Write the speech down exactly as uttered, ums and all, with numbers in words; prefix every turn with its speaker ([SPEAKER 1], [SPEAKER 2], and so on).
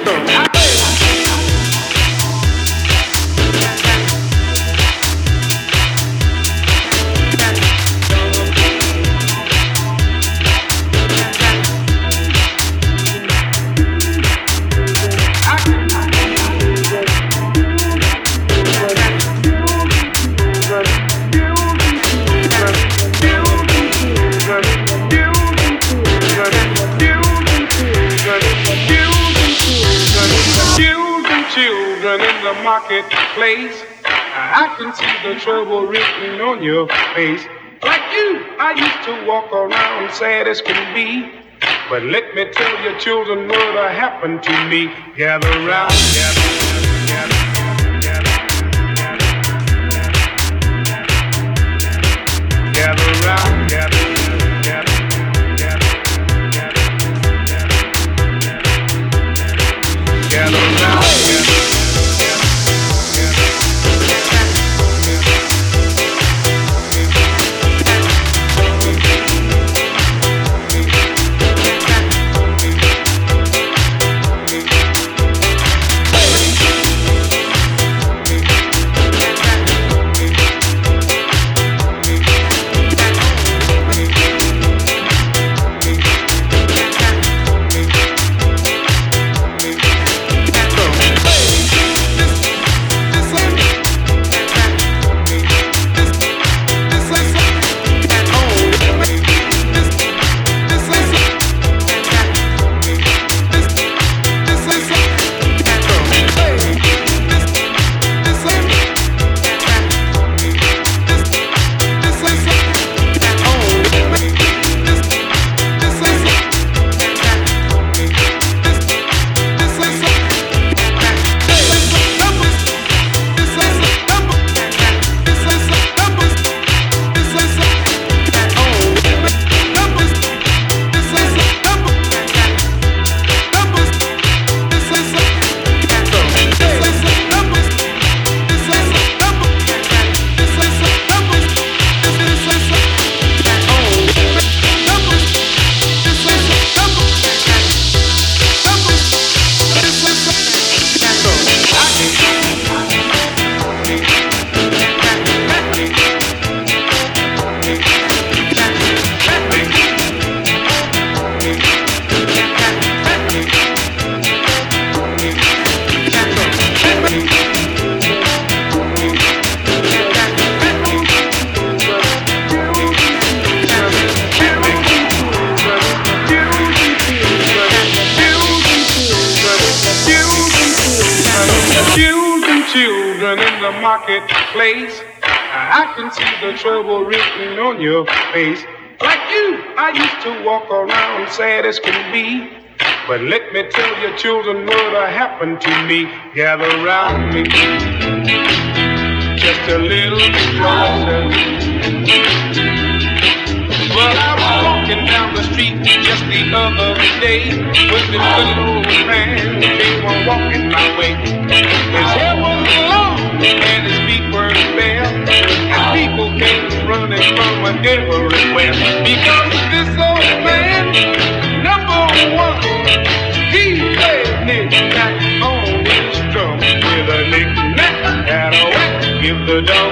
[SPEAKER 1] Marketplace, I can see the trouble written on your face. Like you, I used to walk around sad as can be. But let me tell you, children, what happened to me. Gather round, gather, gather, gather, gather round, gather, gather, gather, gather round, gather. Marketplace, I can see the trouble written on your face. Like you, I used to walk around sad as can be. But let me tell you, children, what happened to me. Gather round me, just a little bit closer. Well, I was walking down the street just the other day when this good old man came on walking my way. His hair was long and his feet were bare, and people came running from everywhere because this old man, number one, he played knick-knack on his drum with a knick-knack and a whack. Give the dog